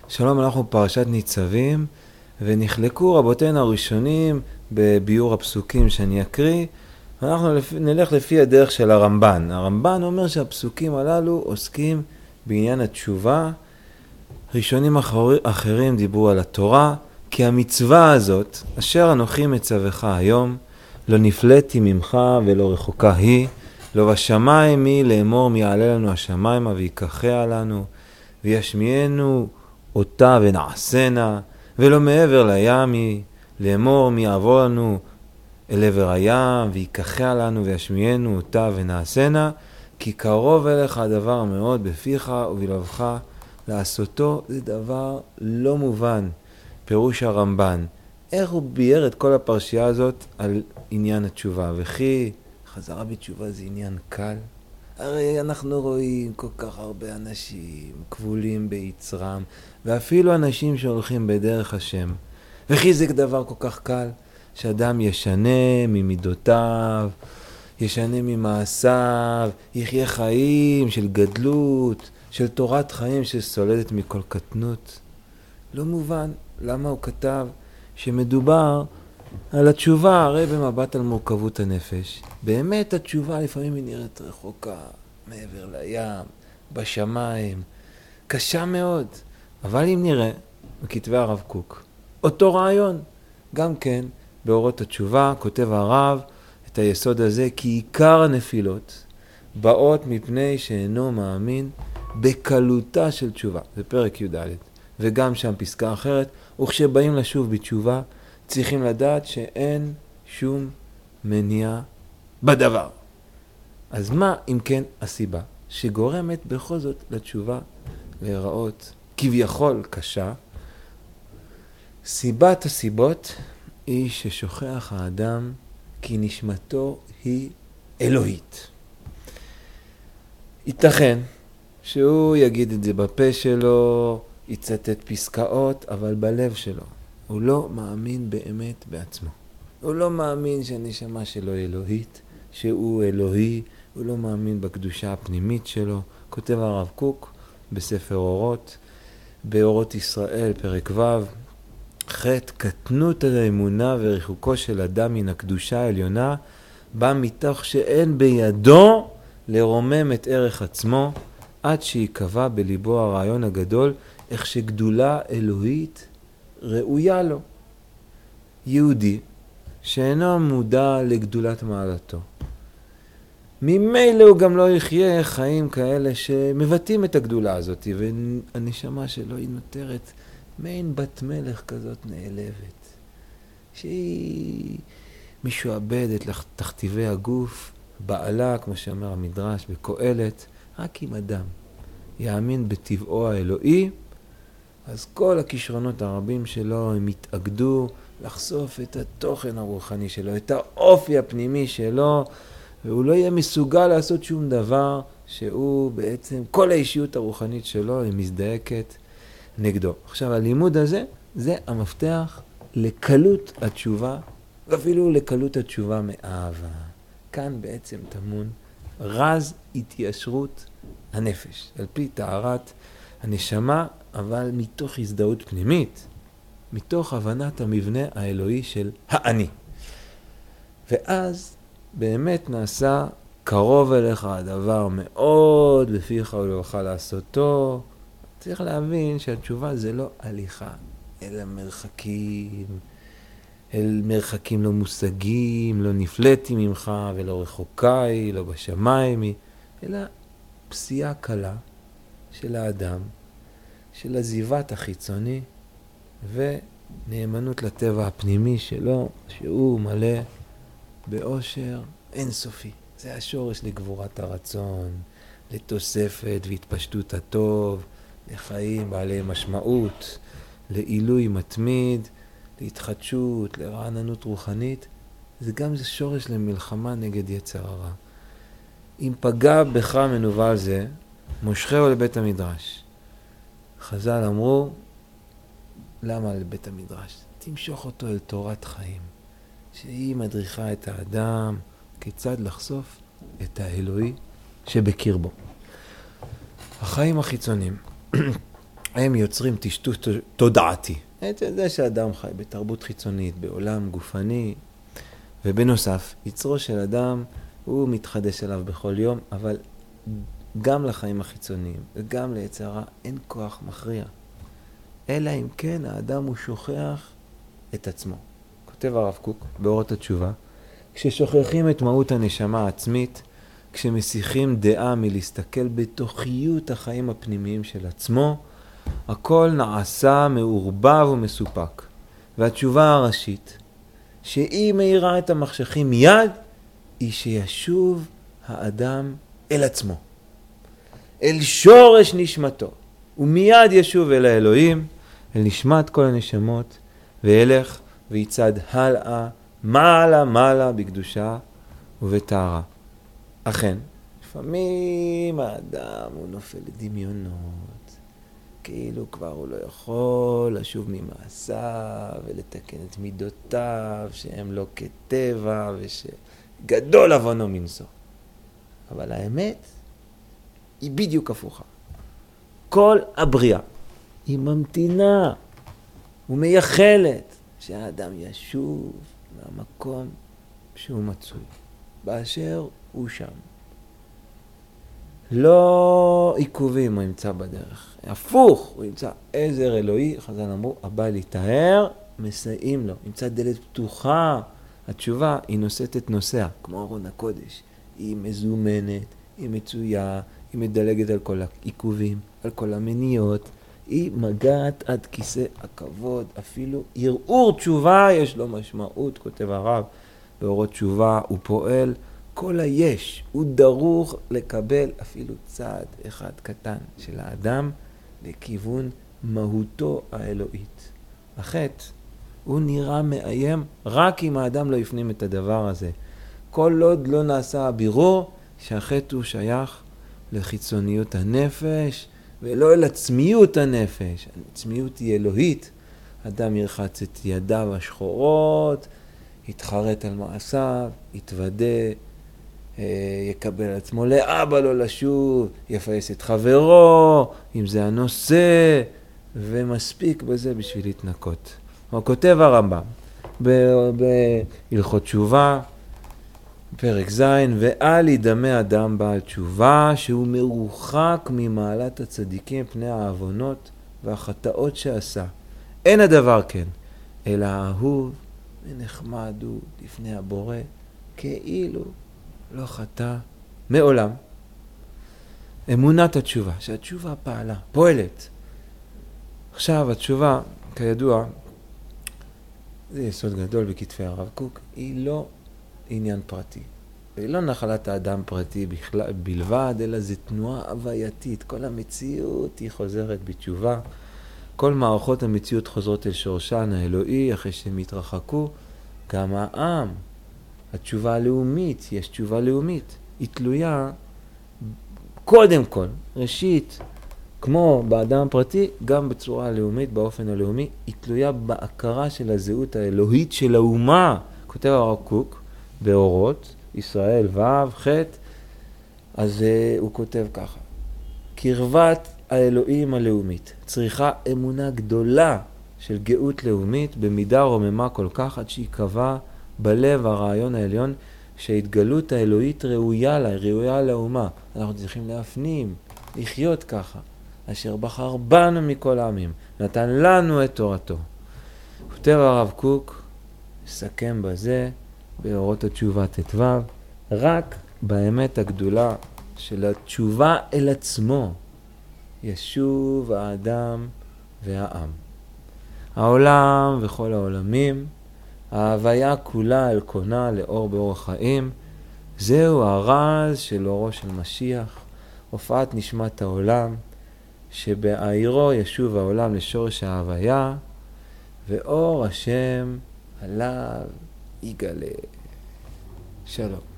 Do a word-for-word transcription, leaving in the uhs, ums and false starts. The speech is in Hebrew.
שלום, אנחנו בפרשת ניצבים, ונחלקו רבותינו הראשונים בביור הפסוקים שאני אקריא, ואנחנו נלך לפי הדרך של הרמב"ן. הרמב"ן אומר שהפסוקים הללו עוסקים בעניין התשובה. ראשונים אחר, אחרים דיברו על התורה, כי המצווה הזאת, אשר אנוכי מצווך היום, לא נפלאתי ממך ולא רחוקה היא, לא בשמיים היא לאמור מי יעלה לנו השמיימה ויקחיה לנו, וישמיענו אותה ונעשנה, ולא מעבר לים היא לאמור מי יעבור לנו אל עבר הים ויקחיה לנו וישמיענו אותה ונעשנה, כי קרוב אליך הדבר מאוד בפיך ובלבבך לעשותו. זה דבר לא מובן, פירוש הרמב"ן. איך הוא ביאר את כל הפרשייה הזאת על עניין התשובה? וכי חזרה בתשובה זה עניין קל? הרי אנחנו רואים כל כך הרבה אנשים כבולים ביצרם, ואפילו אנשים שהולכים בדרך השם. וכי זה דבר כל כך קל שאדם ישנה ממידותיו, ישנה ממעשיו, יחיה חיים של גדלות, של תורת חיים שסולדת מכל קטנות. לא מובן למה הוא כתב שמדובר על התשובה, הרי במבט על מורכבות הנפש. באמת התשובה לפעמים היא נראית רחוקה, מעבר לים, בשמיים, קשה מאוד. אבל אם נראה בכתבי הרב קוק, אותו רעיון, גם כן באורות התשובה, כותב הרב את היסוד הזה, כי עיקר הנפילות באות מפני שאינו מאמין בקלותה של תשובה. זה פרק י"ד. וגם שם פסקה אחרת, וכשבאים לשוב בתשובה, צריכים לדעת שאין שום מניע בדבר. אז מה אם כן הסיבה שגורמת בכל זאת לתשובה להיראות כביכול קשה? סיבת הסיבות היא ששוכח האדם כי נשמתו היא אלוהית. ייתכן שהוא יגיד את זה בפה שלו, יצטט פסקאות, אבל בלב שלו הוא לא מאמין באמת בעצמו. הוא לא מאמין שהנשמה שלו אלוהית, שהוא אלוהי, הוא לא מאמין בקדושה הפנימית שלו. כותב הרב קוק בספר אורות, באורות ישראל, פרק ו', חטא קטנות על האמונה וריחוקו של אדם מן הקדושה העליונה, בא מתוך שאין בידו לרומם את ערך עצמו, עד שיקבע בליבו הרעיון הגדול, איך שגדולה אלוהית ראויה לו. יהודי שאינו מודע לגדולת מעלתו, ממילא הוא גם לא יחיה חיים כאלה שמבטאים את הגדולה הזאת, והנשמה שלו היא נותרת מעין בת מלך כזאת נעלבת, שהיא משועבדת לתכתיבי הגוף, בעלה, כמו שאומר המדרש בקהלת. רק אם אדם יאמין בטבעו האלוהי, אז כל הכישרונות הרבים שלו הם יתאגדו לחשוף את התוכן הרוחני שלו, את האופי הפנימי שלו, והוא לא יהיה מסוגל לעשות שום דבר שהוא בעצם, כל האישיות הרוחנית שלו היא מזדעקת נגדו. עכשיו הלימוד הזה, זה המפתח לקלות התשובה, ואפילו לקלות התשובה מאהבה. כאן בעצם טמון רז התיישרות הנפש, על פי טהרת הנשמה, אבל מתוך הזדהות פנימית, מתוך הבנת המבנה האלוהי של האני. ואז באמת נעשה קרוב אליך הדבר מאוד בפיך ולבבך לעשותו. צריך להבין שהתשובה זה לא הליכה, אלא מרחקים, אל מרחקים לא מושגים, לא נפלאתי ממך ולא רחוקה היא, לא בשמיים היא, אלא פסיעה קלה של האדם, של עזיבת החיצוני ונאמנות לטבע הפנימי שלו, שהוא מלא באושר אינסופי. זה השורש לגבורת הרצון, לתוספת והתפשטות הטוב, לחיים בעלי משמעות, לעילוי מתמיד, להתחדשות, לרעננות רוחנית. זה גם זה שורש למלחמה נגד יצר הרע. אם פגע בך מנוול זה, מושכהו לבית המדרש. חז"ל אמרו, למה לבית המדרש? תמשוך אותו אל תורת חיים, שהיא מדריכה את האדם כיצד לחשוף את האלוהי שבקרבו. החיים החיצוניים הם יוצרים טשטוש תודעתי. את זה שאדם חי בתרבות חיצונית, בעולם גופני, ובנוסף, יצרו של אדם הוא מתחדש אליו בכל יום, אבל גם לחיים החיצוניים וגם ליצרה אין כוח מכריע. אלא אם כן האדם הוא שוכח את עצמו. כותב הרב קוק באורות התשובה, כששוכחים את מהות הנשמה העצמית, כשמסיחים דעה מלהסתכל בתוכיות החיים הפנימיים של עצמו, הכל נעשה מעורבב ומסופק. והתשובה הראשית, שהיא מאירה את המחשכים מיד, היא שישוב האדם אל עצמו, אל שורש נשמתו, ומיד ישוב אל האלוהים, אל נשמת כל הנשמות, וילך ויצד הלאה, מעלה מעלה בקדושה ובטהרה. אכן, לפעמים האדם הוא נופל לדמיונות, כאילו כבר הוא לא יכול לשוב ממעשיו ולתקן את מידותיו, שהם לא כטבע ושגדול עוונו מנשוא. אבל האמת היא בדיוק הפוכה. כל הבריאה היא ממתינה ומייחלת שהאדם ישוב מהמקום שהוא מצוי, באשר הוא שם. לא עיכובים הוא ימצא בדרך, הפוך, הוא ימצא עזר אלוהי. חז"ל אמרו, הבא להיטהר, מסייעים לו, ימצא דלת פתוחה. התשובה היא נושאת את נושאה, כמו ארון הקודש. היא מזומנת, היא מצויה, היא מדלגת על כל העיכובים, על כל המניעות. היא מגעת עד כיסא הכבוד, אפילו ערעור תשובה יש לו משמעות, כותב הרב באורות תשובה, הוא פועל כל היש, הוא דרוך לקבל אפילו צעד אחד קטן של האדם לכיוון מהותו האלוהית. החטא הוא נראה מאיים רק אם האדם לא יפנים את הדבר הזה. כל עוד לא נעשה הבירור שהחטא הוא שייך לחיצוניות הנפש ולא אל עצמיות הנפש. עצמיות היא אלוהית. אדם ירחץ את ידיו השחורות, יתחרט על מעשיו, יתוודה, יקבל עצמו לאבא לא לשוב, יפייס את חברו, אם זה הנושא, ומספיק בזה בשביל להתנקות. הוא כותב הרמב"ם בהלכות תשובה, פרק ז', ואל ידמה אדם בעל תשובה שהוא מרוחק ממעלת הצדיקים פני העוונות והחטאות שעשה. אין הדבר כן, אלא אהוב ונחמד הוא לפני הבורא, כאילו לא חטא מעולם. אמונת התשובה, שהתשובה פעלה, פועלת. עכשיו התשובה, כידוע, זה יסוד גדול בכתפי הרב קוק, היא לא עניין פרטי. היא לא נחלת האדם פרטי בכלל, בלבד, אלא זה תנועה הווייתית. כל המציאות היא חוזרת בתשובה. כל מערכות המציאות חוזרות אל שורשן האלוהי אחרי שהם התרחקו. גם העם, התשובה הלאומית, יש תשובה לאומית. היא תלויה קודם כל, ראשית, כמו באדם הפרטי, גם בצורה הלאומית, באופן הלאומי, היא תלויה בהכרה של הזהות האלוהית של האומה. כותב הרב קוק באורות, ישראל ו' ח', אז uh, הוא כותב ככה, קרבת האלוהים הלאומית צריכה אמונה גדולה של גאות לאומית במידה רוממה כל כך עד שהיא קבעה בלב הרעיון העליון שההתגלות האלוהית ראויה לה, ראויה לאומה. אנחנו צריכים להפנים, לחיות ככה, אשר בחר בנו מכל העמים, נתן לנו את תורתו. כותב הרב קוק, מסכם בזה, באורות התשובה תתו, רק באמת הגדולה של התשובה אל עצמו ישוב האדם והעם. העולם וכל העולמים, ההוויה כולה על קונה לאור באור החיים, זהו הרז של אורו של משיח, הופעת נשמת העולם, שבעירו ישוב העולם לשורש ההוויה, ואור השם עליו יגלה. שלום.